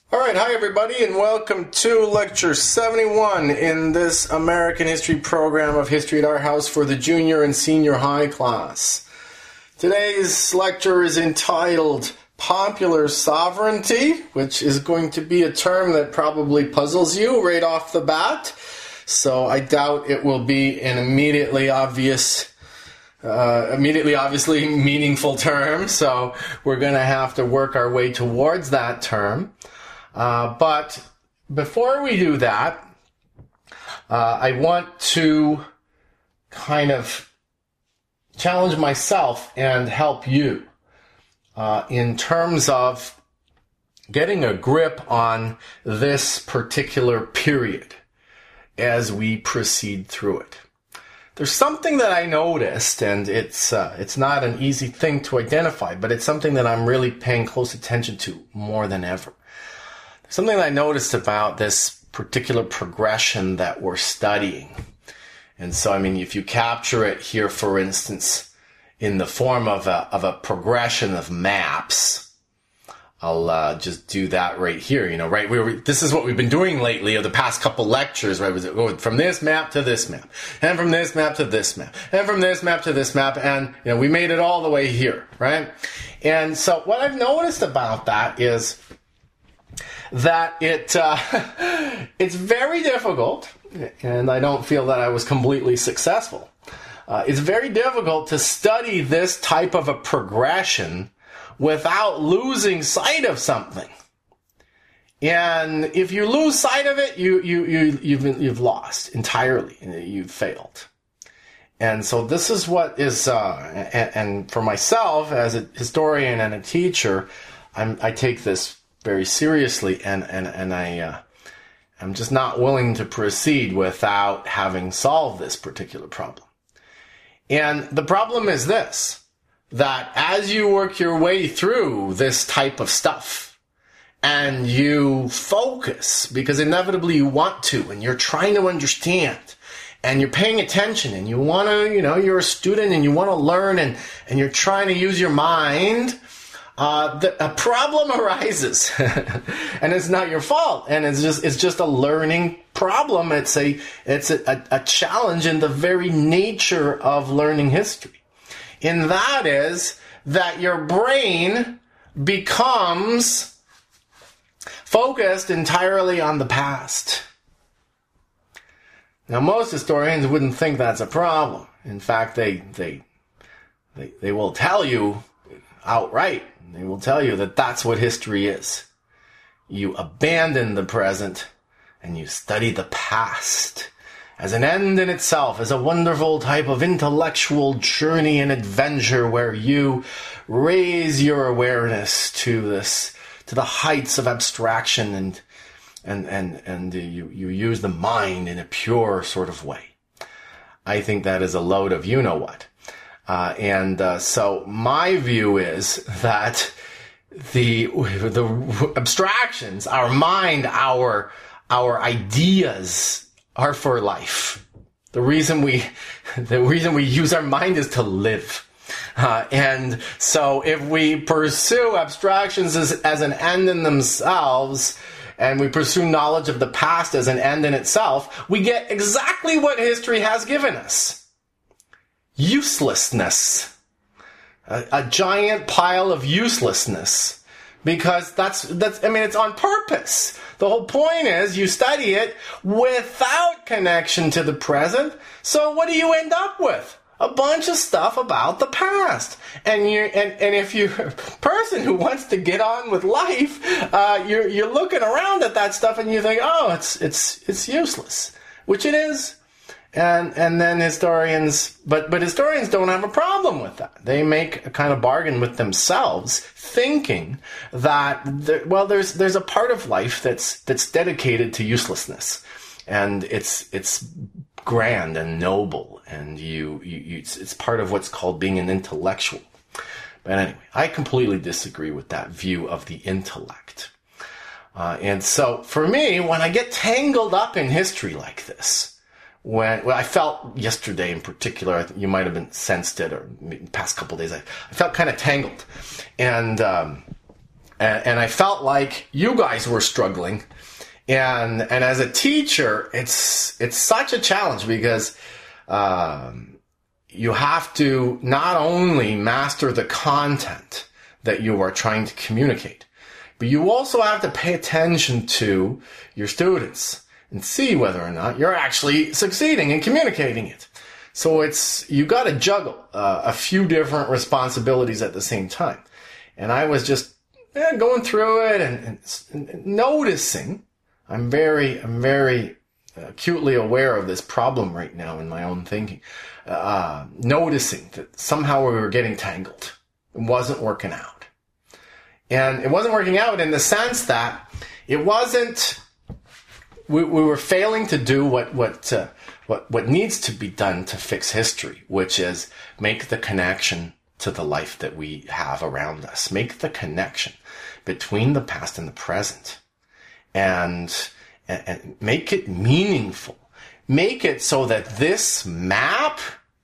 All right, hi everybody, and welcome to Lecture 71 in this American History program of History at Our House for the junior and senior high class. Today's lecture is entitled Popular Sovereignty, which is going to be a term that probably puzzles you right off the bat, so I doubt it will be an immediately obviously meaningful term, so we're going to have to work our way towards that term. But before we do that, I want to kind of challenge myself and help you in terms of getting a grip on this particular period as we proceed through it. There's something that I noticed, and it's not an easy thing to identify, but it's something that I'm really paying close attention to more than ever. Something that I noticed about this particular progression that we're studying. And so, if you capture it here, for instance, in the form of a progression of maps, I'll just do that right here. Right? This is what we've been doing lately, or the past couple lectures, right? Was it going from this map to this map, and from this map to this map, and from this map to this map, and we made it all the way here, right? And so, what I've noticed about that is that it's very difficult, and I don't feel that I was completely successful. It's very difficult to study this type of a progression without losing sight of something. And if you lose sight of it, you've lost entirely. You've failed. And so this is what is, and for myself as a historian and a teacher, I take this very seriously, and I'm just not willing to proceed without having solved this particular problem. And the problem is this, that as you work your way through this type of stuff, and you focus, because inevitably you want to, and you're trying to understand, and you're paying attention, and you want to, you're a student, and you want to learn, and you're trying to use your mind, a problem arises, and it's not your fault, and it's just a learning problem. It's a challenge in the very nature of learning history, and that is that your brain becomes focused entirely on the past. Now, most historians wouldn't think that's a problem. In fact, they will tell you outright. They will tell you that that's what history is. You abandon the present and you study the past as an end in itself, as a wonderful type of intellectual journey and adventure where you raise your awareness to the heights of abstraction and you use the mind in a pure sort of way. I think that is a load of you-know-what. So my view is that the abstractions, our mind, our ideas are for life. The reason we use our mind is to live. And so if we pursue abstractions as an end in themselves, and we pursue knowledge of the past as an end in itself, we get exactly what history has given us. Uselessness. A giant pile of uselessness. Because it's on purpose. The whole point is you study it without connection to the present. So what do you end up with? A bunch of stuff about the past. And if you're a person who wants to get on with life, you're looking around at that stuff and you think, oh, it's useless. Which it is. And then historians, but historians don't have a problem with that. They make a kind of bargain with themselves, thinking that there's a part of life that's dedicated to uselessness, and it's grand and noble, and it's part of what's called being an intellectual. But anyway, I completely disagree with that view of the intellect. And so for me, when I get tangled up in history like this, I felt yesterday in particular, you might have been sensed it, or the past couple of days, I felt kind of tangled. And And I felt like you guys were struggling. And as a teacher, it's such a challenge because you have to not only master the content that you are trying to communicate, but you also have to pay attention to your students and see whether or not you're actually succeeding in communicating it. So you got to juggle a few different responsibilities at the same time. And I was just going through it and noticing. I'm very acutely aware of this problem right now in my own thinking. Noticing that somehow we were getting tangled. It wasn't working out. And it wasn't working out in the sense that it wasn't, we were failing to do what needs to be done to fix history, which is make the connection to the life that we have around us. Make the connection between the past and the present. And make it meaningful. Make it so that this map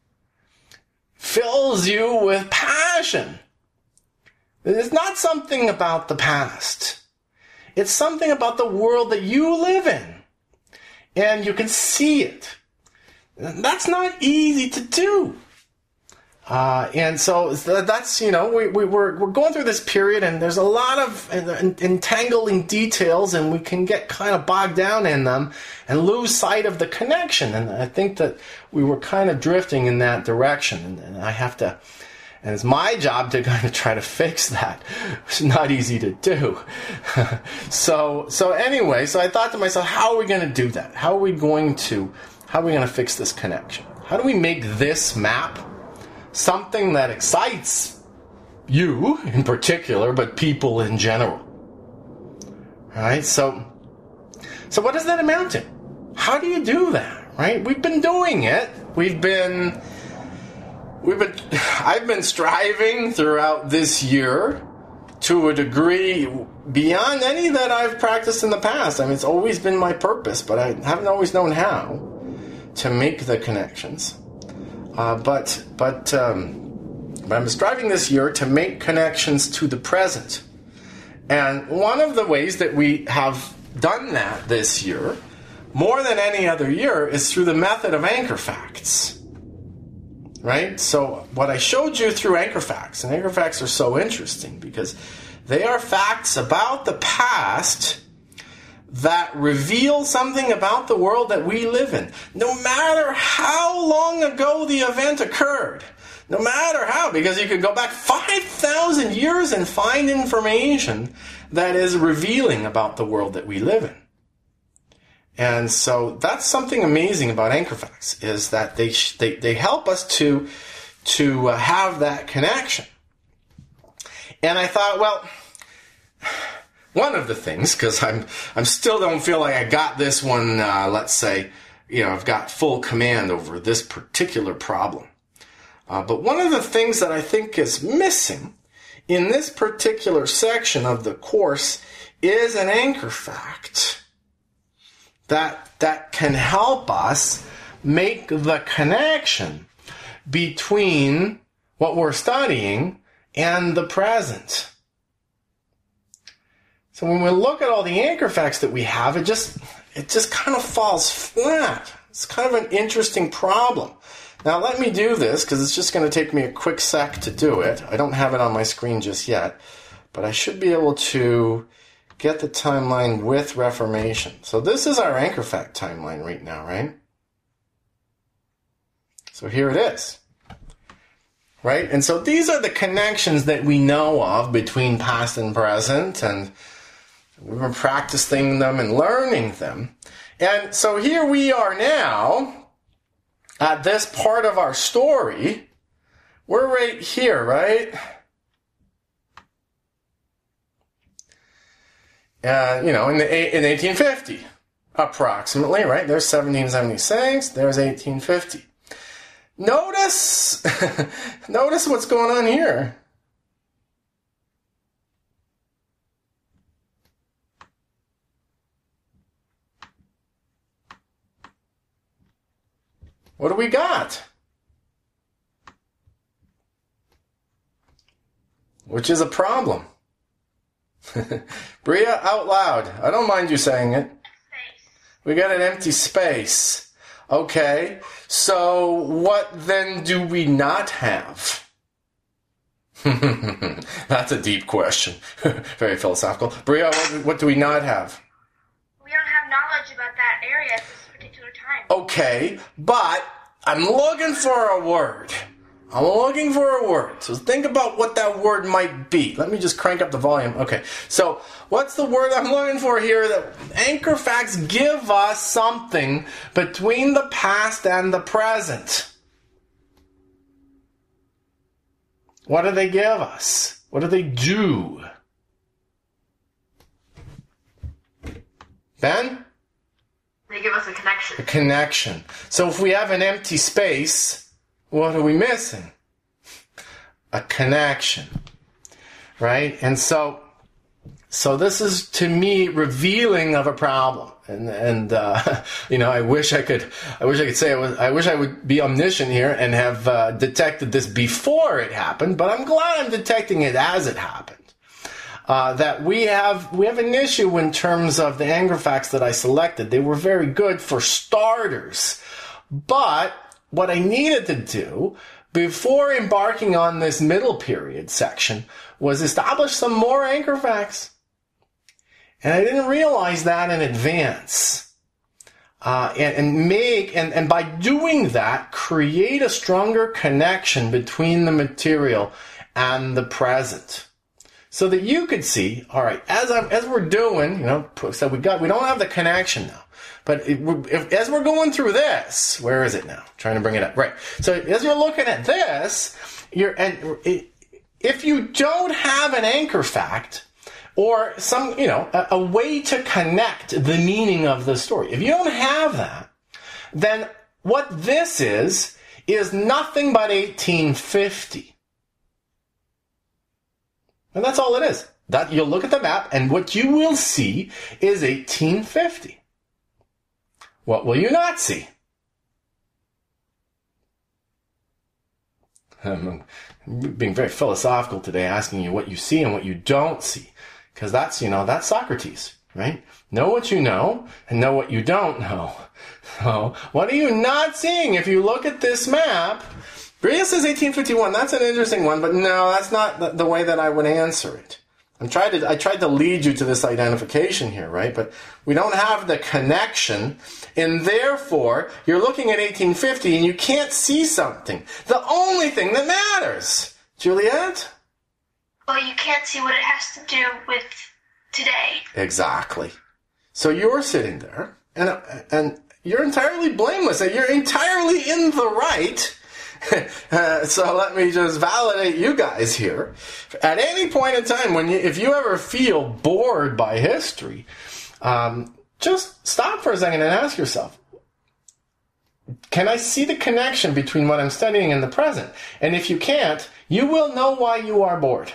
fills you with passion. It's not something about the past. It's something about the world that you live in. And you can see it. That's not easy to do. And so that's, we're going through this period and there's a lot of entangling details and we can get kind of bogged down in them and lose sight of the connection. And I think that we were kind of drifting in that direction and and it's my job to kind of try to fix that. It's not easy to do. So anyway, I thought to myself, how are we going to do that? How are we going to fix this connection? How do we make this map something that excites you in particular, but people in general? Right? So what does that amount to? How do you do that? Right? We've been doing it. I've been striving throughout this year to a degree beyond any that I've practiced in the past. I mean, it's always been my purpose, but I haven't always known how to make the connections. But I'm striving this year to make connections to the present. And one of the ways that we have done that this year, more than any other year, is through the method of anchor facts. Right? So what I showed you through anchor facts, and anchor facts are so interesting because they are facts about the past that reveal something about the world that we live in. No matter how long ago the event occurred, no matter how, because you could go back 5,000 years and find information that is revealing about the world that we live in. And so that's something amazing about anchor facts, is that they help us to have that connection. And I thought, well, one of the things, because I'm still don't feel like I got this one, let's say, I've got full command over this particular problem. But one of the things that I think is missing in this particular section of the course is an anchor fact that can help us make the connection between what we're studying and the present. So when we look at all the anchor facts that we have, it just kind of falls flat. It's kind of an interesting problem. Now let me do this, because it's just going to take me a quick sec to do it. I don't have it on my screen just yet, but I should be able to get the timeline with Reformation. So this is our anchor fact timeline right now, right? So here it is. Right? And so these are the connections that we know of between past and present, and we've been practicing them and learning them. And so here we are now at this part of our story. We're right here, right? In 1850, approximately, right? There's 1776, there's 1850. Notice what's going on here. What do we got? Which is a problem. Bria, out loud. I don't mind you saying it. Space. We got an empty space. Okay, so what then do we not have? That's a deep question. Very philosophical. Bria, what do we not have? We don't have knowledge about that area at this particular time. Okay, but I'm looking for a word. I'm looking for a word. So think about what that word might be. Let me just crank up the volume. Okay, so what's the word I'm looking for here? That anchor facts give us something between the past and the present. What do they give us? What do they do? Ben? They give us a connection. A connection. So if we have an empty space, what are we missing? A connection, right? And so this is, to me, revealing of a problem. And I wish I could say I wish I would be omniscient here and have detected this before it happened, but I'm glad I'm detecting it as it happened. That we have an issue in terms of the anchor facts that I selected. They were very good for starters, but what I needed to do before embarking on this middle period section was establish some more anchor facts. And I didn't realize that in advance. And by doing that, create a stronger connection between the material and the present. So that you could see, all right, as we're doing, so we don't have the connection now. But as we're going through this, where is it now? Trying to bring it up. Right. So as you're looking at this, if you don't have an anchor fact or a way to connect the meaning of the story, if you don't have that, then what this is nothing but 1850. And that's all it is. That you'll look at the map and what you will see is 1850. What will you not see? I'm being very philosophical today, asking you what you see and what you don't see. Because that's Socrates, right? Know what you know and know what you don't know. So, what are you not seeing? If you look at this map, Bria says 1851. That's an interesting one, but no, that's not the way that I would answer it. I tried to lead you to this identification here, right? But we don't have the connection, and therefore, you're looking at 1850 and you can't see something. The only thing that matters. Juliet? Well, you can't see what it has to do with today. Exactly. So you're sitting there, and you're entirely blameless, and you're entirely in the right. So let me just validate you guys here. At any point in time, if you ever feel bored by history, just stop for a second and ask yourself, can I see the connection between what I'm studying and the present? And if you can't, you will know why you are bored.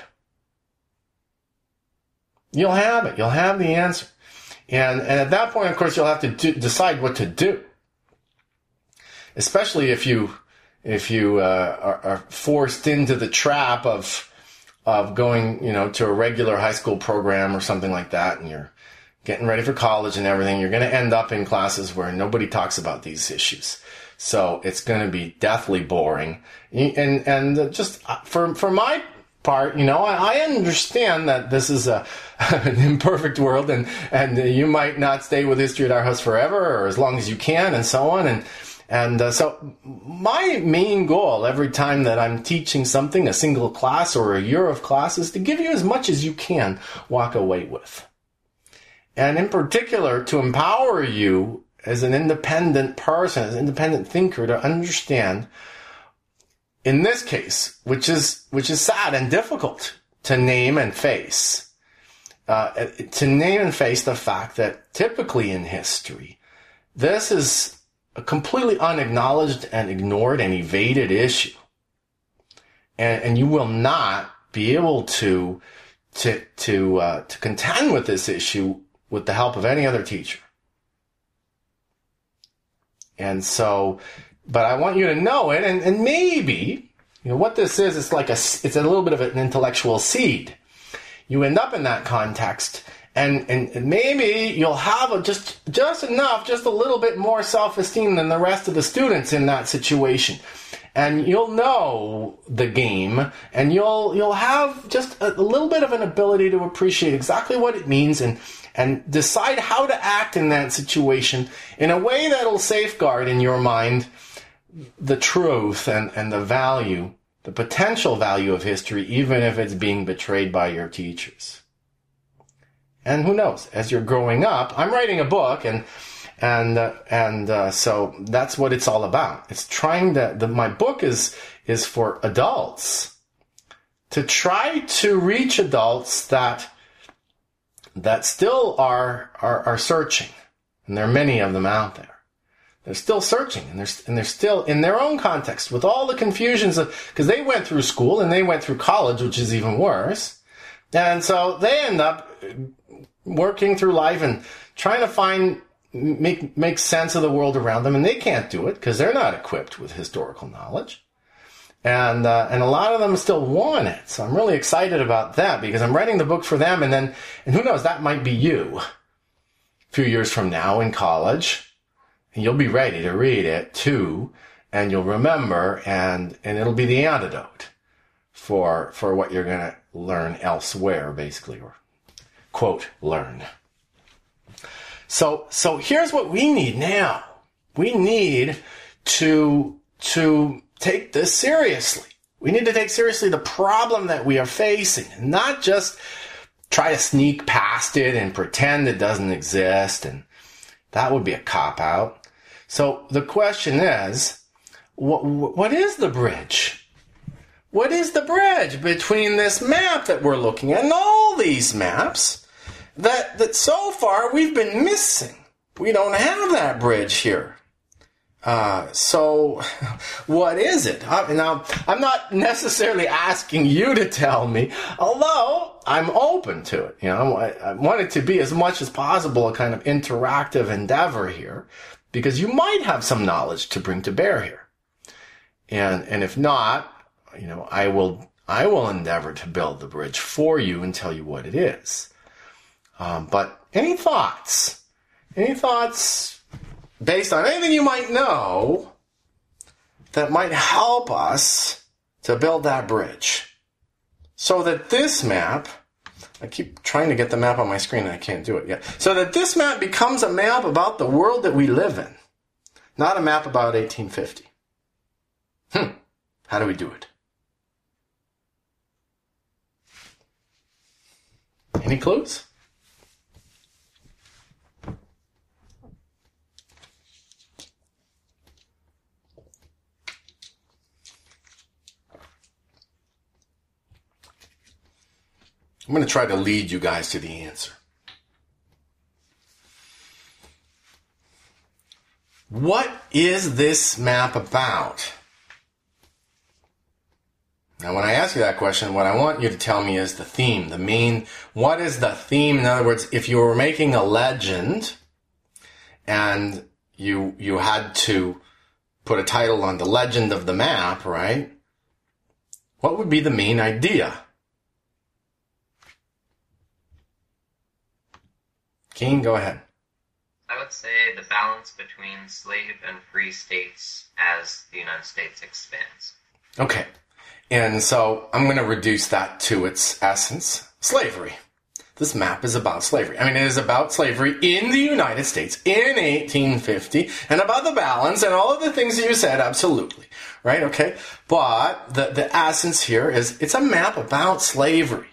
You'll have it. You'll have the answer. And at that point, of course, you'll have to decide what to do. Especially if you are forced into the trap of going, to a regular high school program or something like that, and you're getting ready for college and everything, you're going to end up in classes where nobody talks about these issues. So it's going to be deathly boring. And just for my part, I understand that this is an imperfect world, and you might not stay with History at Our House forever or as long as you can, and so on. And so my main goal every time that I'm teaching something, a single class or a year of class, is to give you as much as you can walk away with. And in particular, to empower you as an independent person, as an independent thinker, to understand, in this case, which is sad and difficult to name and face, the fact that typically in history, this is a completely unacknowledged and ignored and evaded issue. And you will not be able to contend with this issue with the help of any other teacher. And so, but I want you to know it, and maybe, what this is, it's a little bit of an intellectual seed. you end up in that context, and maybe you'll have just enough, just a little bit more self-esteem than the rest of the students in that situation. And you'll know the game, and you'll have just a little bit of an ability to appreciate exactly what it means and decide how to act in that situation in a way that'll safeguard in your mind the truth and the value, the potential value of history, even if it's being betrayed by your teachers. And who knows, as you're growing up, I'm writing a book, and so that's what it's all about. It's trying my book is for adults, to try to reach adults that still are searching, and there are many of them out there. They're still searching, and they're still in their own context with all the confusions because they went through school and they went through college, which is even worse, and so they end up working through life and trying to make sense of the world around them, and they can't do it because they're not equipped with historical knowledge. And a lot of them still want it. So I'm really excited about that because I'm writing the book for them, and who knows, that might be you a few years from now in college, and you'll be ready to read it too, and you'll remember, and it'll be the antidote for what you're going to learn elsewhere, basically, or quote, learn. So here's what we need now. We need to take this seriously. We need to take seriously the problem that we are facing, and not just try to sneak past it and pretend it doesn't exist, and that would be a cop-out. So the question is, what is the bridge? What is the bridge between this map that we're looking at and all these maps that so far we've been missing? We don't have that bridge here. So what is it? Now, I'm not necessarily asking you to tell me, although I'm open to it. I want it to be as much as possible a kind of interactive endeavor here, because you might have some knowledge to bring to bear here. And if not, I will endeavor to build the bridge for you and tell you what it is. But any thoughts? Any thoughts based on anything you might know that might help us to build that bridge? So that this map, I keep trying to get the map on my screen and I can't do it yet. So that this map becomes a map about the world that we live in, not a map about 1850. How do we do it? Any clues? I'm going to try to lead you guys to the answer. What is this map about? Now, when I ask you that question, what I want you to tell me is the theme, the main. What is the theme? In other words, if you were making a legend and you had to put a title on the legend of the map, right? What would be the main idea? Keen, go ahead. I would say the balance between slave and free states as the United States expands. Okay. And so I'm going to reduce that to its essence, slavery. This map is about slavery. I mean, it is about slavery in the United States in 1850 and about the balance and all of the things that you said, absolutely. Right? Okay. But the essence here is it's a map about slavery.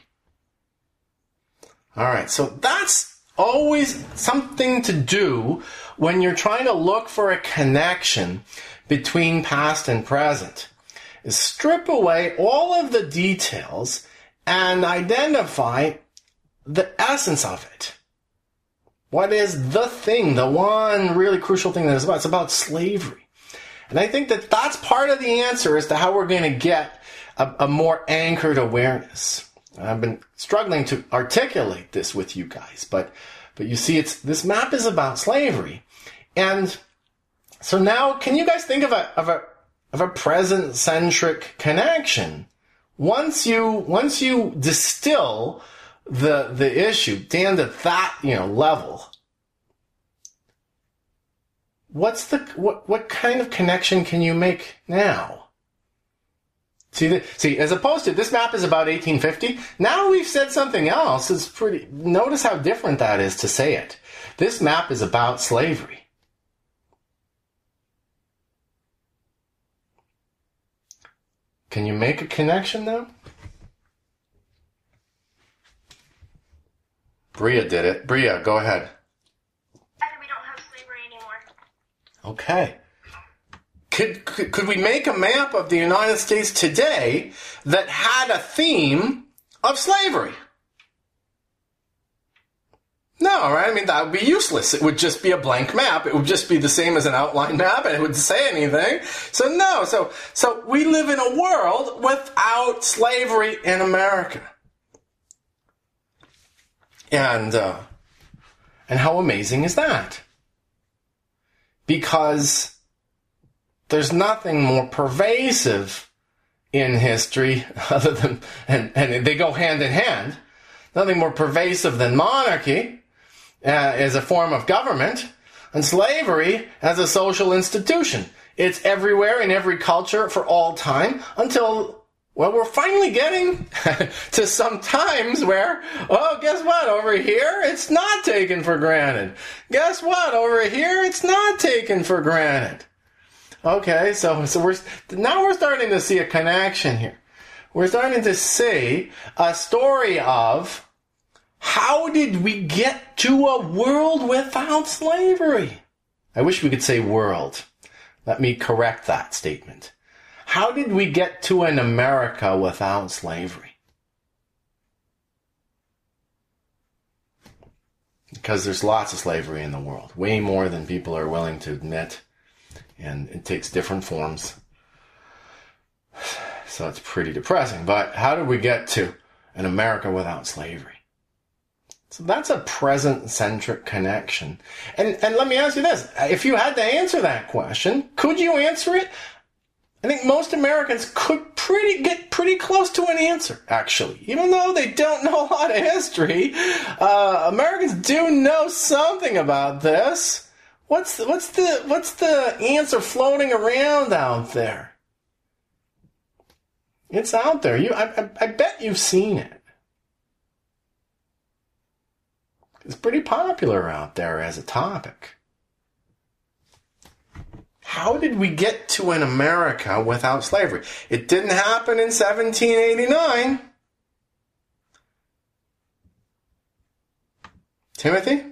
All right. So that's always something to do when you're trying to look for a connection between past and present, is strip away all of the details and identify the essence of it. What is the thing, the one really crucial thing that it's about? It's about slavery. And I think that that's part of the answer as to how we're going to get a more anchored awareness. I've been struggling to articulate this with you guys, but you see, this map is about slavery, and so now, can you guys think of a present-centric connection? Once you distill the issue down to that, level, what kind of connection can you make now? See, as opposed to this map is about 1850. Now we've said something else. Notice how different that is to say it. This map is about slavery. Can you make a connection now? Bria did it. Bria, go ahead. We don't have slavery anymore. Okay. Could we make a map of the United States today that had a theme of slavery? No, right? I mean, that would be useless. It would just be a blank map. It would just be the same as an outline map, and it wouldn't say anything. So no. So we live in a world without slavery in America. And how amazing is that? Because there's nothing more pervasive in history other than, and they go hand in hand, nothing more pervasive than monarchy as a form of government and slavery as a social institution. It's everywhere in every culture for all time until, well, we're finally getting to some times where, oh, guess what? Over here, it's not taken for granted. Guess what? Over here, it's not taken for granted. Okay, so we're starting to see a connection here. We're starting to see a story of how did we get to a world without slavery? I wish we could say world. Let me correct that statement. How did we get to an America without slavery? Because there's lots of slavery in the world, way more than people are willing to admit. And it takes different forms. So it's pretty depressing. But how did we get to an America without slavery? So that's a present-centric connection. And let me ask you this. If you had to answer that question, could you answer it? I think most Americans could get pretty close to an answer, actually. Even though they don't know a lot of history, Americans do know something about this. What's the answer floating around out there? It's out there. I bet you've seen it. It's pretty popular out there as a topic. How did we get to an America without slavery? It didn't happen in 1789. Timothy?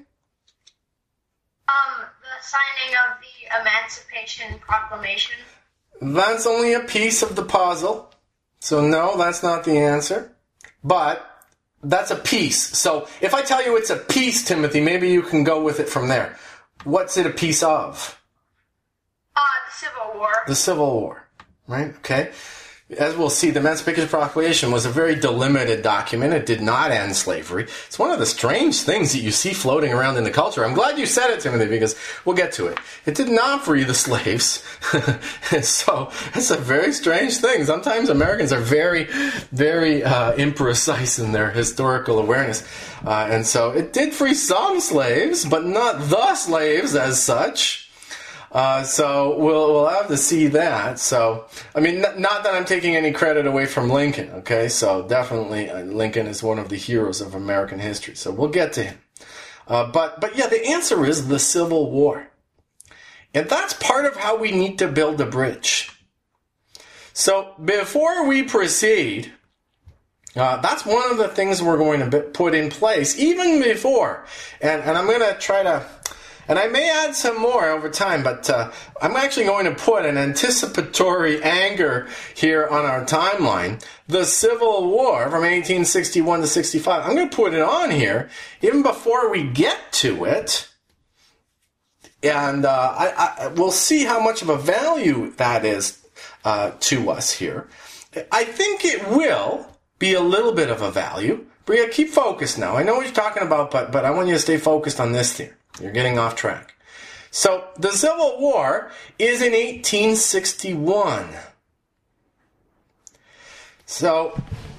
The signing of the Emancipation Proclamation. That's only a piece of the puzzle. So no, that's not the answer. But that's a piece. So if I tell you it's a piece, Timothy, maybe you can go with it from there. What's it a piece of? The Civil War. The Civil War, right? Okay. As we'll see, the Emancipation Proclamation was a very delimited document. It did not end slavery. It's one of the strange things that you see floating around in the culture. I'm glad you said it, Timothy, because we'll get to it. It did not free the slaves. So it's a very strange thing. Sometimes Americans are very, very imprecise in their historical awareness. And so it did free some slaves, but not the slaves as such. So we'll have to see that. So, I mean, not that I'm taking any credit away from Lincoln, okay? So definitely Lincoln is one of the heroes of American history. So we'll get to him. But yeah, the answer is the Civil War. And that's part of how we need to build a bridge. So before we proceed, that's one of the things we're going to put in place even before. And I'm going to try to... And I may add some more over time, but I'm actually going to put an anticipatory anchor here on our timeline. The Civil War from 1861 to 65. I'm going to put it on here even before we get to it. And we'll see how much of a value that is to us here. I think it will be a little bit of a value. Bria, keep focused now. I know what you're talking about, but I want you to stay focused on this here. You're getting off track. So, the Civil War is in 1861. So,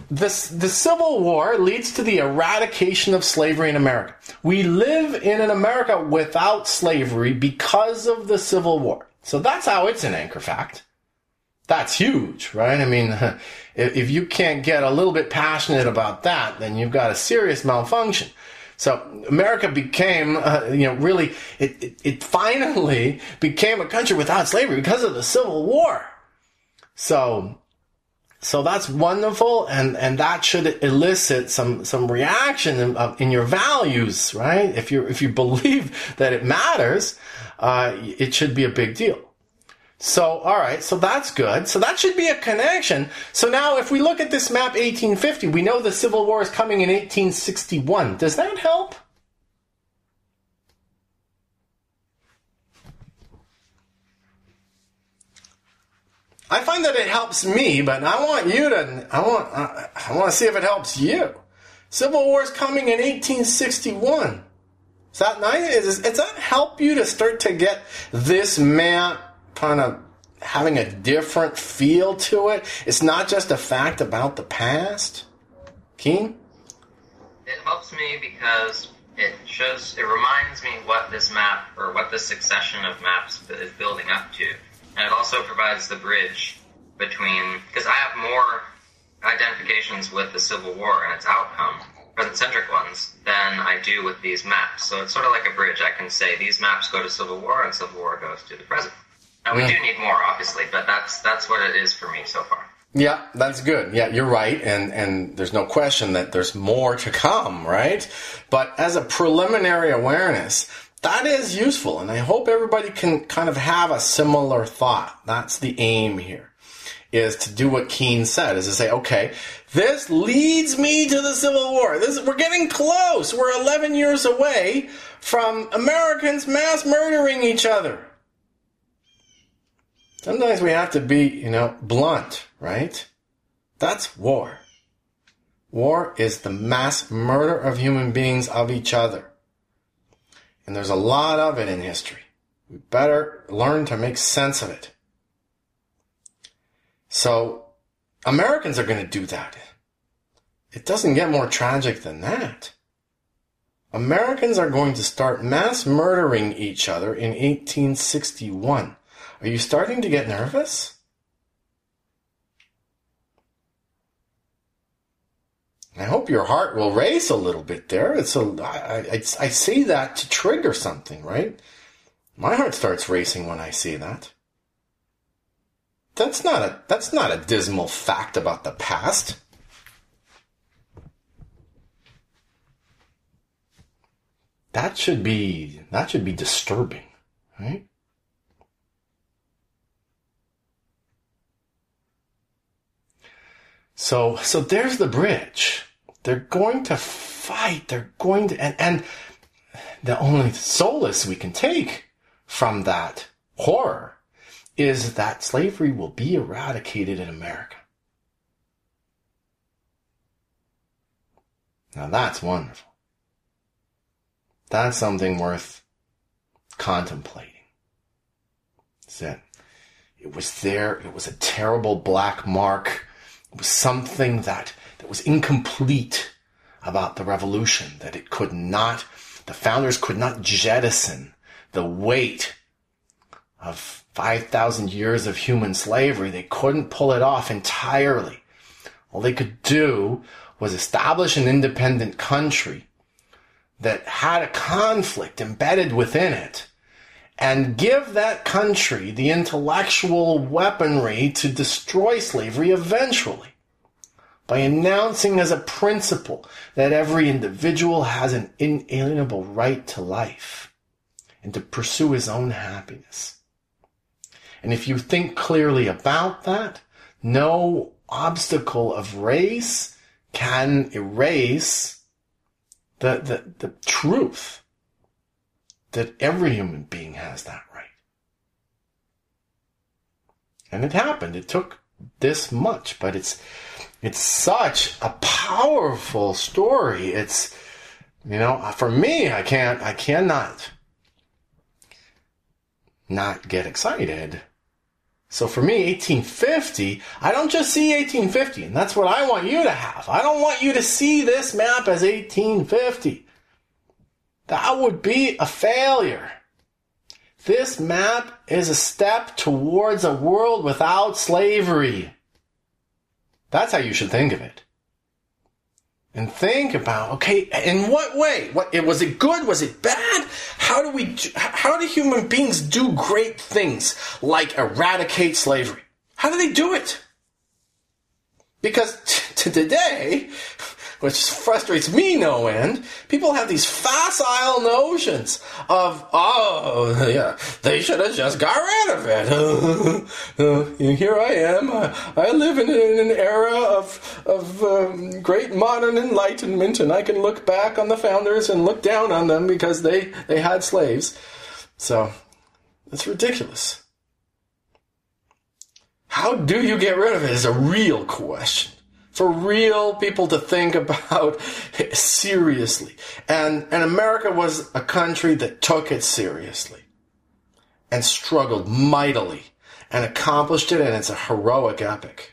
the Civil War leads to the eradication of slavery in America. We live in an America without slavery because of the Civil War. So that's how it's an anchor fact. That's huge, right? I mean, if you can't get a little bit passionate about that, then you've got a serious malfunction. So America became, really, it finally became a country without slavery because of the Civil War. So that's wonderful, and that should elicit some reaction in your values, right? If you believe that it matters, it should be a big deal. So, all right, so that's good. So that should be a connection. So now if we look at this map 1850, we know the Civil War is coming in 1861. Does that help? I find that it helps me, but I want to see if it helps you. Civil War is coming in 1861. Is that nice? Does that help you to start to get this map kind of having a different feel to it? It's not just a fact about the past. Keen? It helps me because it reminds me what this map, or what this succession of maps is building up to. And it also provides the bridge between, because I have more identifications with the Civil War and its outcome, present-centric ones, than I do with these maps. So it's sort of like a bridge. I can say these maps go to Civil War and Civil War goes to the present. Now, we do need more, obviously, but that's what it is for me so far. Yeah, that's good. Yeah, you're right, and there's no question that there's more to come, right? But as a preliminary awareness, that is useful, and I hope everybody can kind of have a similar thought. That's the aim here, is to do what Keen said, is to say, okay, this leads me to the Civil War. We're getting close. We're 11 years away from Americans mass murdering each other. Sometimes we have to be, blunt, right? That's war. War is the mass murder of human beings of each other. And there's a lot of it in history. We better learn to make sense of it. So, Americans are going to do that. It doesn't get more tragic than that. Americans are going to start mass murdering each other in 1861. Are you starting to get nervous? I hope your heart will race a little bit there. I say that to trigger something, right? My heart starts racing when I see that. That's not a dismal fact about the past. That should be disturbing, right? So there's the bridge. They're going to fight. They're going to, and the only solace we can take from that horror is that slavery will be eradicated in America. Now that's wonderful. That's something worth contemplating. It was there. It was a terrible black mark. It was something that was incomplete about the revolution, that the founders could not jettison the weight of 5,000 years of human slavery. They couldn't pull it off entirely. All they could do was establish an independent country that had a conflict embedded within it, and give that country the intellectual weaponry to destroy slavery eventually, by announcing as a principle that every individual has an inalienable right to life and to pursue his own happiness. And if you think clearly about that, no obstacle of race can erase the truth that every human being has that right. And it happened. It took this much, but it's such a powerful story. It's, for me, I cannot not get excited So for me, 1850, I don't just see 1850, and that's what I want you to have. I don't want you to see this map as 1850. That would be a failure. This map is a step towards a world without slavery. That's how you should think of it. And think about, okay, in what way? Was it good? Was it bad? How do human beings do great things like eradicate slavery? How do they do it? Because today, which frustrates me no end, people have these facile notions of, they should have just got rid of it. Here I am. I live in an era of great modern enlightenment, and I can look back on the founders and look down on them because they had slaves. So, it's ridiculous. How do you get rid of it is a real question. For real people to think about seriously. And America was a country that took it seriously and struggled mightily and accomplished it, and it's a heroic epic.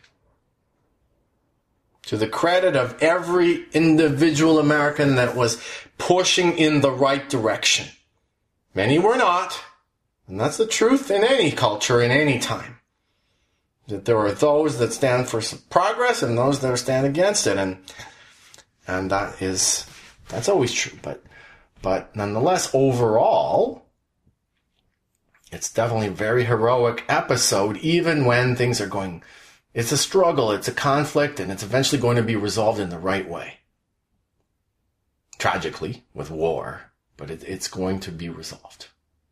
To the credit of every individual American that was pushing in the right direction. Many were not, and that's the truth in any culture, in any time. That there are those that stand for progress and those that stand against it, and that's always true. But nonetheless, overall, it's definitely a very heroic episode, even when things are going. It's a struggle, it's a conflict, and it's eventually going to be resolved in the right way. Tragically, with war, but it's going to be resolved.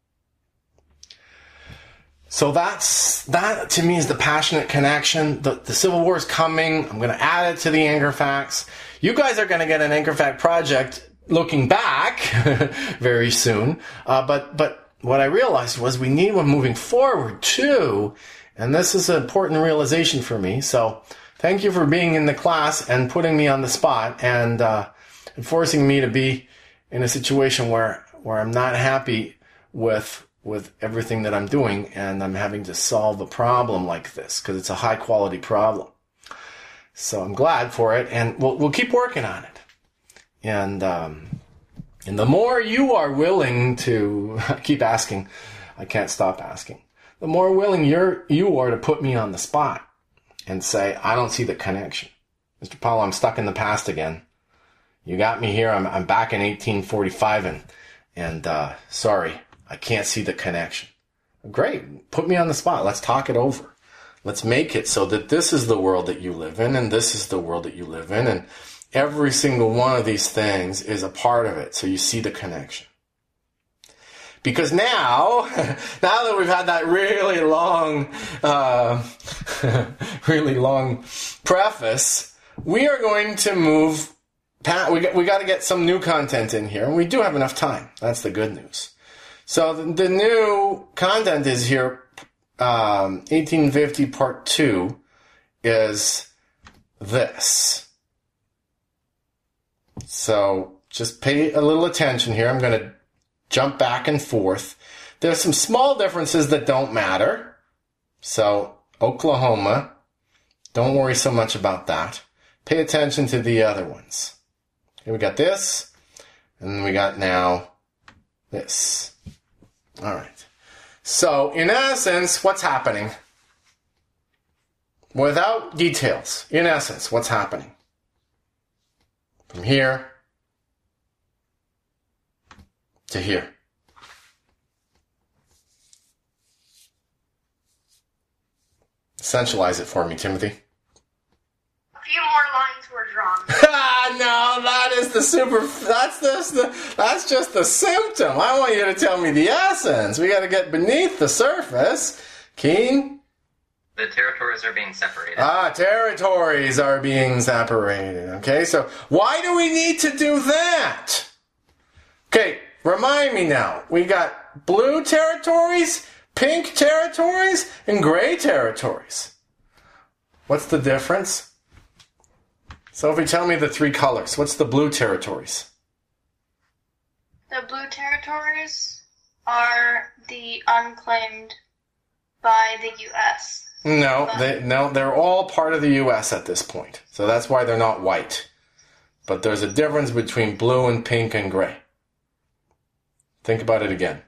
So that to me is the passionate connection. The Civil War is coming. I'm going to add it to the Anchor Facts. You guys are going to get an Anchor Fact project looking back very soon. But what I realized was we need one moving forward too. And this is an important realization for me. So thank you for being in the class and putting me on the spot and forcing me to be in a situation where I'm not happy with everything that I'm doing, and I'm having to solve a problem like this because it's a high quality problem. So I'm glad for it, and we'll keep working on it. And the more you are willing to keep asking, I can't stop asking. The more willing you are to put me on the spot and say, I don't see the connection. Mr. Paulo, I'm stuck in the past again. You got me here. I'm back in 1845, and sorry. I can't see the connection. Great. Put me on the spot. Let's talk it over. Let's make it so that this is the world that you live in, and this is the world that you live in, and every single one of these things is a part of it, so you see the connection. Because now that we've had that really long preface, we are going to move. We got to get some new content in here, and we do have enough time. That's the good news. So the new content is here. 1850 Part 2 is this. So just pay a little attention here. I'm going to jump back and forth. There's some small differences that don't matter. So Oklahoma, don't worry so much about that. Pay attention to the other ones. Here we got this, and then we got now this. All right. So, in essence, what's happening? Without details, in essence, what's happening? From here to here. Essentialize it for me, Timothy. A few more lines were drawn. No, that's just the symptom. I want you to tell me the essence. We got to get beneath the surface. Keen? The territories are being separated. Territories are being separated. Okay, so why do we need to do that? Okay, remind me now. We got blue territories, pink territories, and gray territories. What's the difference? Sophie, tell me the three colors. What's the blue territories? The blue territories are the unclaimed by the U.S. No, they're all part of the U.S. at this point. So that's why they're not white. But there's a difference between blue and pink and gray. Think about it again.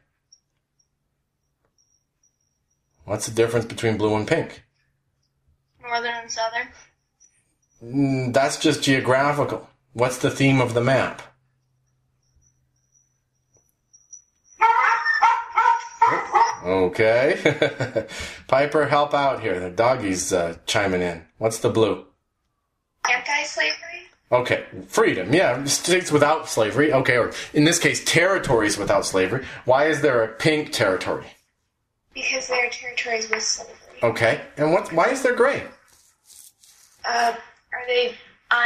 What's the difference between blue and pink? Northern and southern. That's just geographical. What's the theme of the map? Okay. Piper, help out here. The doggy's chiming in. What's the blue? Anti-slavery. Okay, freedom. Yeah, states without slavery. Okay, or in this case, territories without slavery. Why is there a pink territory? Because there are territories with slavery. Okay, and why is there gray? Are they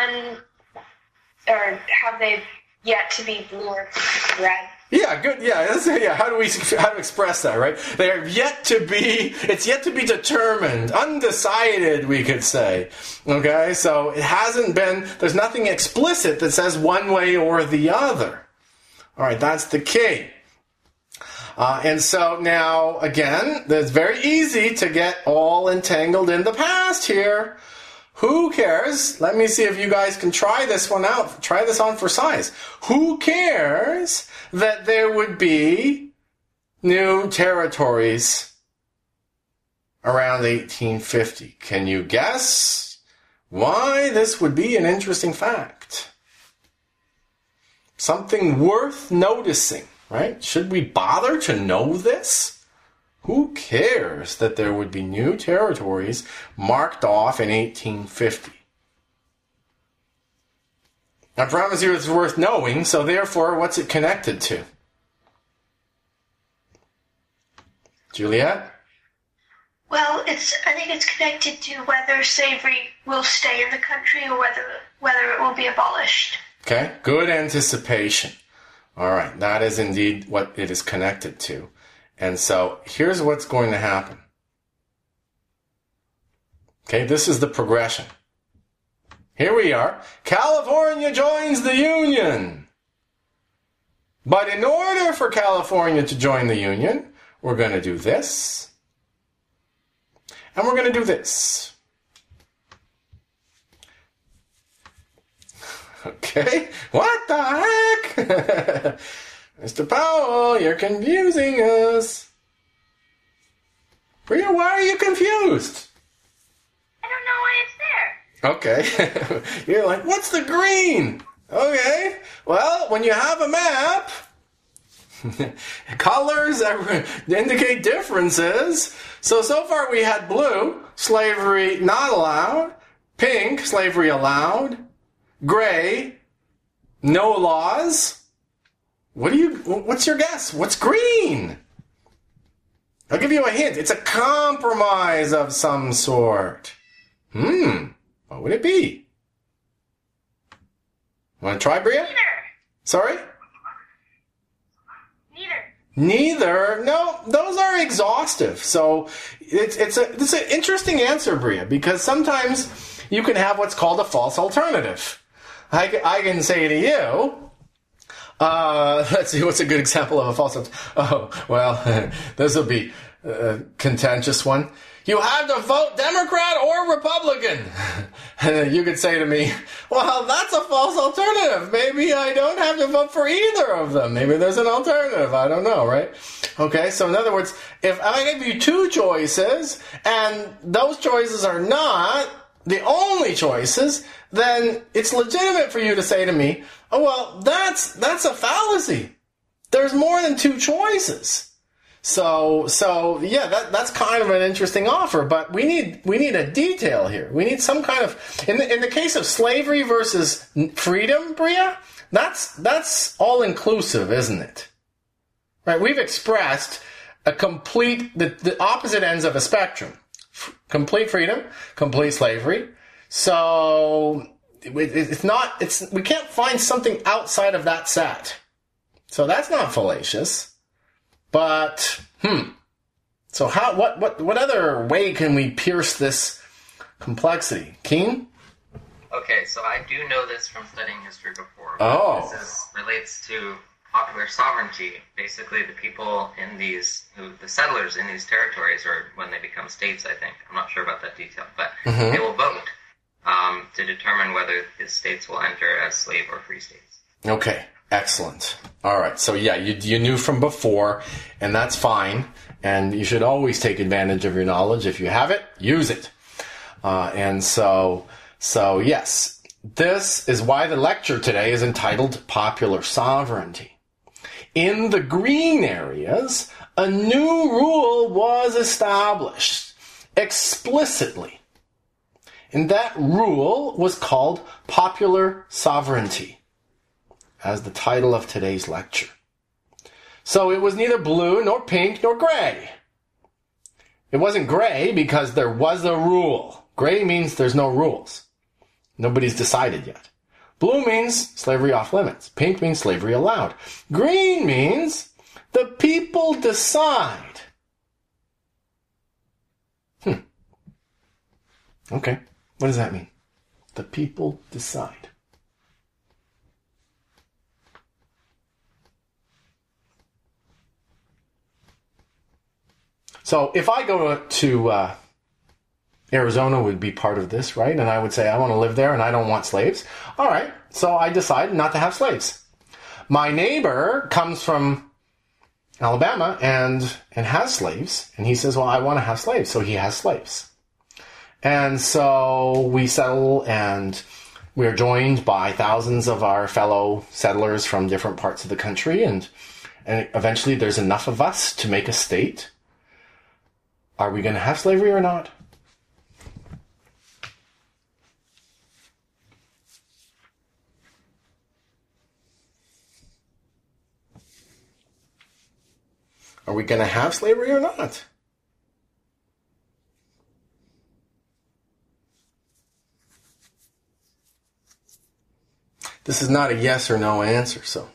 or have they yet to be blue or red? Yeah, good. Yeah, how do express that, right? They are yet to be. It's yet to be determined, undecided, we could say. Okay, so it hasn't been. There's nothing explicit that says one way or the other. All right, that's the key. And so now, again, it's very easy to get all entangled in the past here. Who cares? Let me see if you guys can try this one out. Try this on for size. Who cares that there would be new territories around 1850? Can you guess why this would be an interesting fact? Something worth noticing, right? Should we bother to know this? Who cares that there would be new territories marked off in 1850? I promise you it's worth knowing, so therefore, what's it connected to? Juliet? Well, I think it's connected to whether slavery will stay in the country or whether it will be abolished. Okay, good anticipation. All right, that is indeed what it is connected to. And so here's what's going to happen. Okay, this is the progression. Here we are. California joins the Union. But in order for California to join the Union, we're going to do this. And we're going to do this. Okay, what the heck? Mr. Powell, you're confusing us. Priya, why are you confused? I don't know why it's there. Okay. You're like, what's the green? Okay. Well, when you have a map, colors indicate differences. So far we had blue, slavery not allowed. Pink, slavery allowed. Gray, no laws. What's your guess? What's green? I'll give you a hint. It's a compromise of some sort. What would it be? Want to try, Bria? Neither. Sorry? Neither. No, those are exhaustive. So it's an interesting answer, Bria, because sometimes you can have what's called a false alternative. I can say to you, let's see, what's a good example of a false alternative? Oh, well, this will be a contentious one. You have to vote Democrat or Republican. And then you could say to me, well, that's a false alternative. Maybe I don't have to vote for either of them. Maybe there's an alternative. I don't know, right? Okay, so in other words, if I give you two choices and those choices are not the only choices, then it's legitimate for you to say to me, oh, well, that's a fallacy. There's more than two choices. So yeah, that's kind of an interesting offer, but we need a detail here. We need some kind of, in the case of slavery versus freedom, Bria, that's all inclusive, isn't it? Right? We've expressed the opposite ends of a spectrum. Complete freedom, complete slavery. So we can't find something outside of that set. So that's not fallacious. But, so what other way can we pierce this complexity? Keen? Okay, so I do know this from studying history before. Oh. This relates to popular sovereignty. Basically, the people in the settlers in these territories, or when they become states, I think, I'm not sure about that detail, but they will vote to determine whether the states will enter as slave or free states. Okay, excellent. All right, so yeah, you knew from before, and that's fine. And you should always take advantage of your knowledge. If you have it, use it. And so yes, this is why the lecture today is entitled Popular Sovereignty. In the green areas, a new rule was established explicitly. And that rule was called Popular Sovereignty, as the title of today's lecture. So it was neither blue, nor pink, nor gray. It wasn't gray because there was a rule. Gray means there's no rules. Nobody's decided yet. Blue means slavery off limits. Pink means slavery allowed. Green means the people decide. Okay, what does that mean? The people decide. So if I go to Arizona would be part of this, right? And I would say, I want to live there and I don't want slaves. All right, so I decide not to have slaves. My neighbor comes from Alabama and has slaves. And he says, well, I want to have slaves. So he has slaves. And so we settle, and we're joined by thousands of our fellow settlers from different parts of the country. And eventually there's enough of us to make a state. Are we going to have slavery or not? Are we going to have slavery or not? This is not a yes or no answer, so.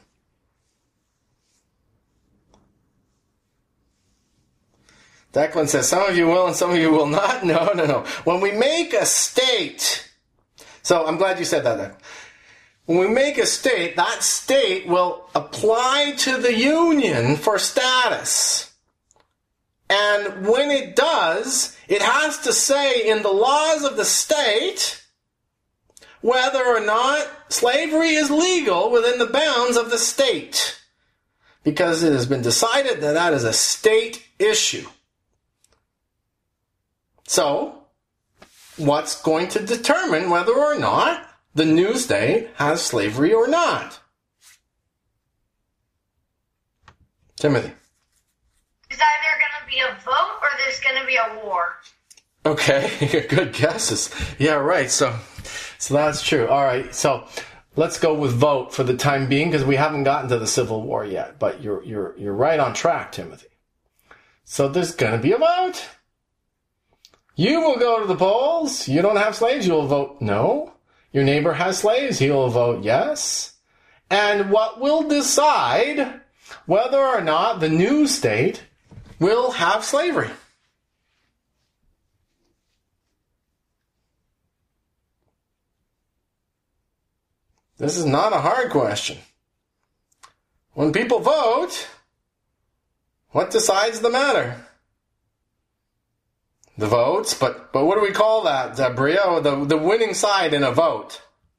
Declan says, some of you will and some of you will not. No. When we make a state, so I'm glad you said that, Declan. When we make a state, that state will apply to the union for status. And when it does, it has to say in the laws of the state whether or not slavery is legal within the bounds of the state. Because it has been decided that that is a state issue. So, what's going to determine whether or not the new state has slavery or not? Timothy. Is either going to be a vote or there's going to be a war? Okay, good guesses. Yeah, right. So that's true. All right. So let's go with vote for the time being, because we haven't gotten to the Civil War yet. But you're right on track, Timothy. So there's going to be a vote. You will go to the polls. You don't have slaves. You will vote no. Your neighbor has slaves. He will vote yes. And what will decide whether or not the new state will have slavery? This is not a hard question. When people vote, what decides the matter? The votes, but what do we call that, Bria? The winning side in a vote.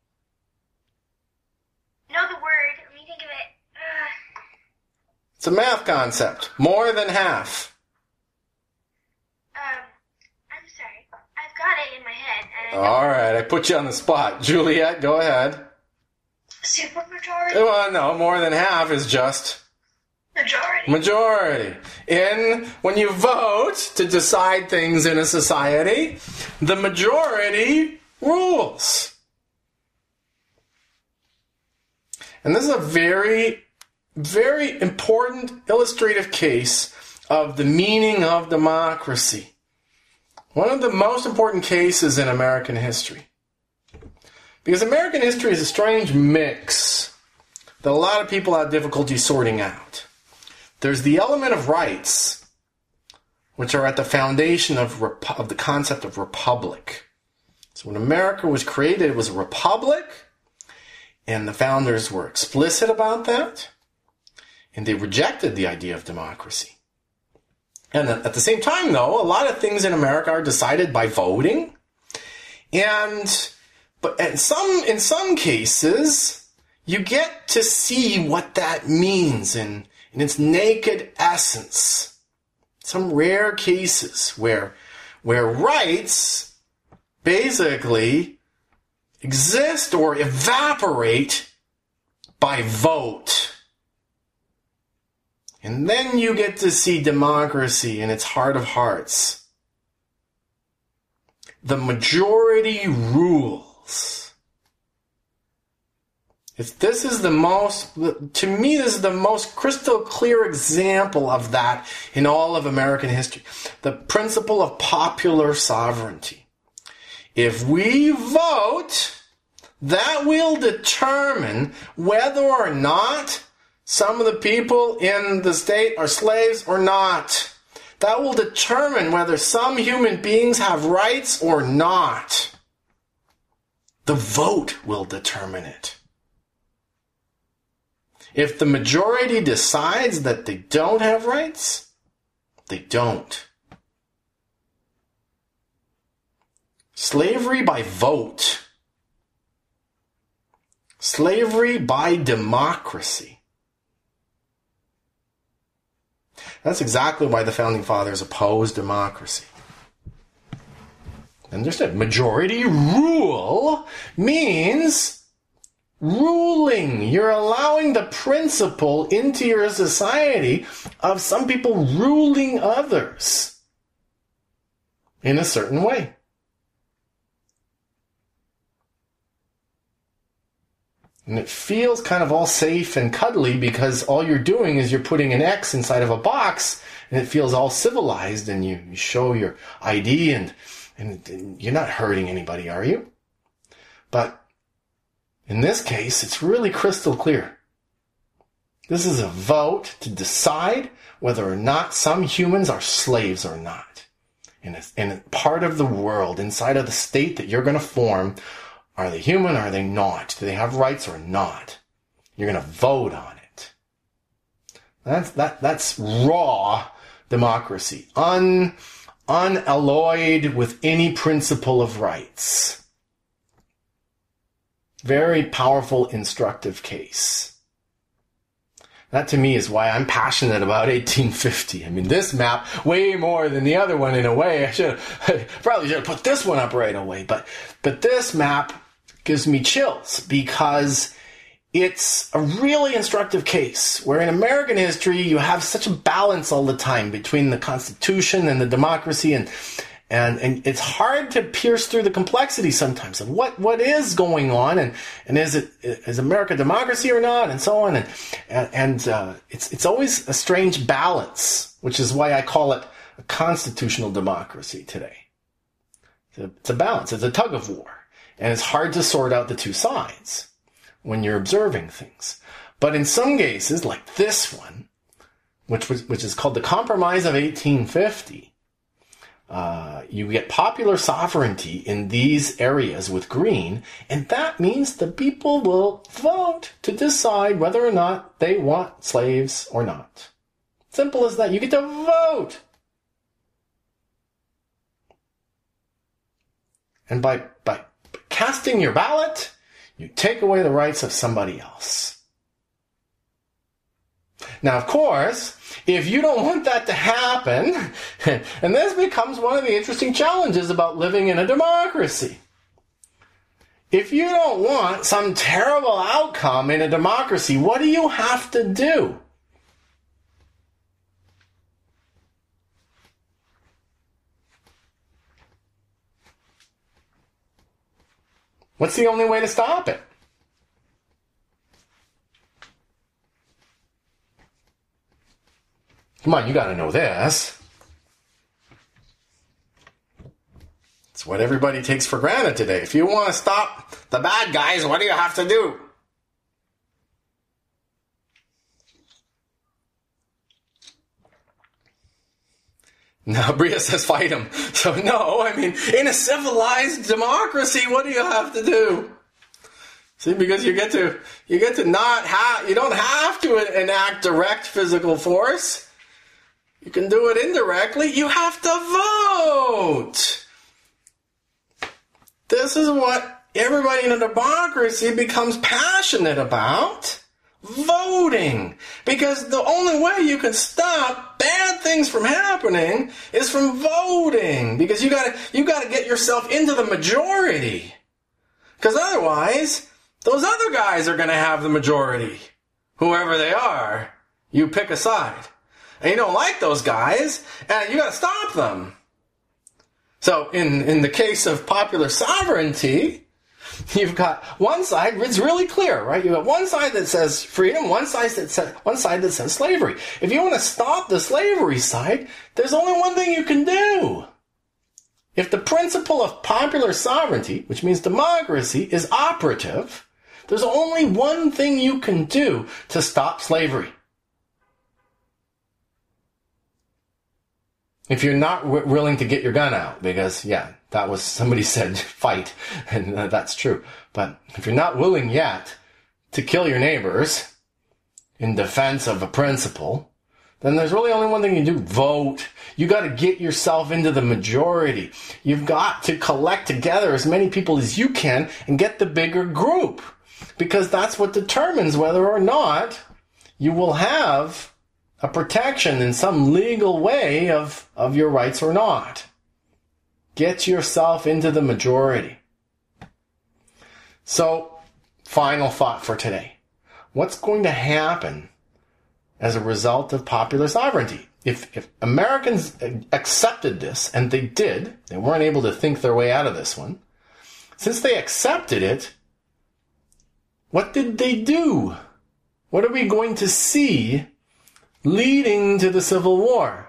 No, the word. Let me think of it. It's a math concept. More than half. I'm sorry. I've got it in my head. All right, I put you on the spot. Juliet, go ahead. Supermajority? Well, no, more than half is just majority. When you vote to decide things in a society, the majority rules. And this is a very, very important illustrative case of the meaning of democracy. One of the most important cases in American history. Because American history is a strange mix that a lot of people have difficulty sorting out. There's the element of rights, which are at the foundation of the concept of republic. So when America was created, it was a republic, and the founders were explicit about that. and they rejected the idea of democracy. And at the same time, though, a lot of things in America are decided by voting. In some cases, you get to see what that means in its naked essence. Some rare cases where rights basically exist or evaporate by vote. And then you get to see democracy in its heart of hearts. The majority rules. This is the most crystal clear example of that in all of American history. The principle of popular sovereignty. If we vote, that will determine whether or not some of the people in the state are slaves or not. That will determine whether some human beings have rights or not. The vote will determine it. If the majority decides that they don't have rights, they don't. Slavery by vote. Slavery by democracy. That's exactly why the Founding Fathers opposed democracy. Understood. Majority rule means ruling. You're allowing the principle into your society of some people ruling others in a certain way. And it feels kind of all safe and cuddly because all you're doing is you're putting an X inside of a box and it feels all civilized and you show your ID and you're not hurting anybody, are you? But in this case, it's really crystal clear. This is a vote to decide whether or not some humans are slaves or not. In a part of the world, inside of the state that you're going to form, are they human or are they not? Do they have rights or not? You're going to vote on it. That's raw democracy. Unalloyed with any principle of rights. Very powerful, instructive case. That to me is why I'm passionate about 1850. I mean, this map, way more than the other one in a way. I probably should have put this one up right away. But this map gives me chills because it's a really instructive case where in American history you have such a balance all the time between the Constitution and the democracy and it's hard to pierce through the complexity sometimes of what is going on and is America democracy or not and so on and it's always a strange balance, which is why I call it a constitutional democracy today. It's a balance, it's a tug of war. And it's hard to sort out the two sides when you're observing things. But in some cases, like this one, which is called the Compromise of 1850, you get popular sovereignty in these areas with green, and that means the people will vote to decide whether or not they want slaves or not. Simple as that. You get to vote. And by casting your ballot, you take away the rights of somebody else. Now, of course, if you don't want that to happen, and this becomes one of the interesting challenges about living in a democracy. If you don't want some terrible outcome in a democracy, what do you have to do? What's the only way to stop it? Come on, you gotta know this. It's what everybody takes for granted today. If you want to stop the bad guys, what do you have to do? Now, Bria says fight him. So no, I mean, in a civilized democracy, what do you have to do? See, because you get to not have, you don't have to enact direct physical force. You can do it indirectly. You have to vote. This is what everybody in a democracy becomes passionate about. Voting. Because the only way you can stop bad things from happening is from voting. Because you gotta get yourself into the majority. Because otherwise, those other guys are gonna have the majority. Whoever they are. You pick a side. And you don't like those guys, and you gotta stop them. So in the case of popular sovereignty, you've got one side, it's really clear, right? You've got one side that says freedom, one side that says slavery. If you want to stop the slavery side, there's only one thing you can do. If the principle of popular sovereignty, which means democracy, is operative, there's only one thing you can do to stop slavery. If you're not willing to get your gun out, because, yeah, that was, somebody said fight, and that's true. But if you're not willing yet to kill your neighbors in defense of a principle, then there's really only one thing you do: vote. You got to get yourself into the majority. You've got to collect together as many people as you can and get the bigger group, because that's what determines whether or not you will have a protection in some legal way of your rights or not. Get yourself into the majority. So, final thought for today. What's going to happen as a result of popular sovereignty? If Americans accepted this, and they did, they weren't able to think their way out of this one. Since they accepted it, what did they do? What are we going to see leading to the Civil War?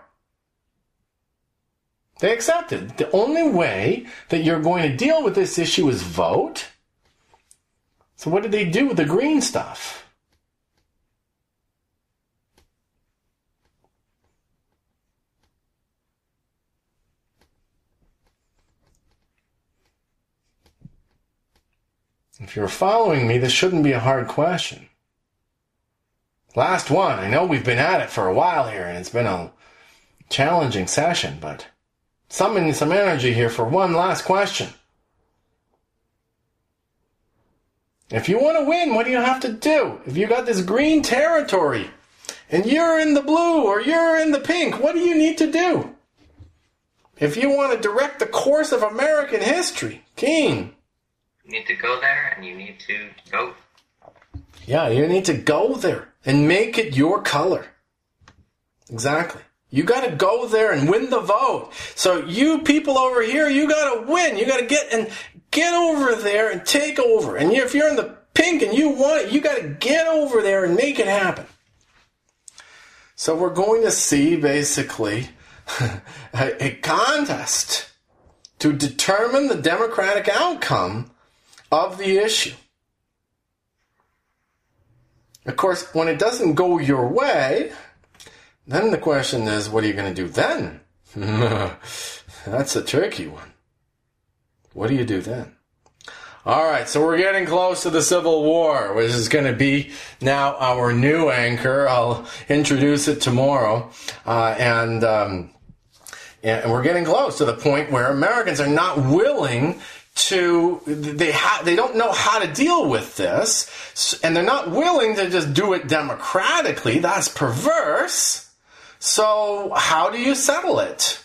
They accepted. The only way that you're going to deal with this issue is vote. So what did they do with the green stuff? If you're following me, this shouldn't be a hard question. Last one. I know we've been at it for a while here, and it's been a challenging session, but summoning some energy here for one last question. If you want to win, what do you have to do? If you got this green territory, and you're in the blue or you're in the pink, what do you need to do? If you want to direct the course of American history, Keen. You need to go there, and you need to vote. Yeah, you need to go there and make it your color. Exactly. You got to go there and win the vote. So you people over here, you got to win. You got to get over there and take over. And if you're in the pink and you want it, you got to get over there and make it happen. So we're going to see basically a contest to determine the democratic outcome of the issue. Of course, when it doesn't go your way, then the question is, what are you going to do then? That's a tricky one. What do you do then? All right, so we're getting close to the Civil War, which is going to be now our new anchor. I'll introduce it tomorrow. And we're getting close to the point where Americans are not willing to, they don't know how to deal with this, and they're not willing to just do it democratically. That's perverse. So how do you settle it?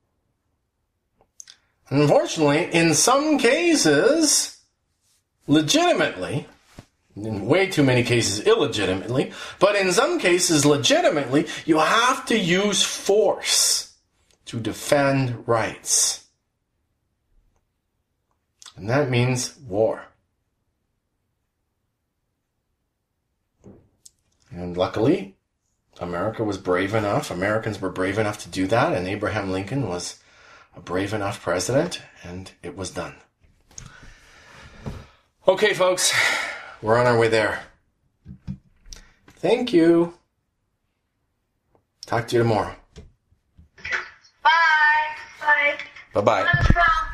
Unfortunately, in some cases, legitimately, in way too many cases illegitimately, but in some cases legitimately, you have to use force to defend rights. And that means war. And luckily, Americans were brave enough to do that, and Abraham Lincoln was a brave enough president, and it was done. Okay, folks, we're on our way there. Thank you. Talk to you tomorrow. Bye. Bye. Bye-bye.